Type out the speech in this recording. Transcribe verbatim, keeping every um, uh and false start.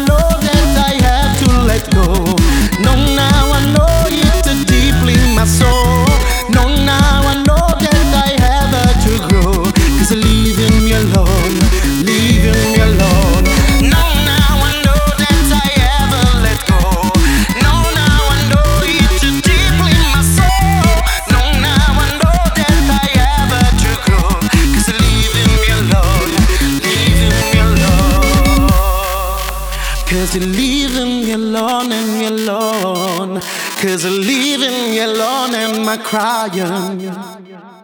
know that I have to let go. No, now I know it deeply in my soul. No, now I know that I have to grow. Cause leaving me alone, leaving me alone. No, now I know that I have let go. No, now I know it deeply in my soul. No, now I know that I have to grow. Cause leaving me alone, leaving me alone. Cause you're leaving me alone and me alone. Cause you're leaving me alone and my crying.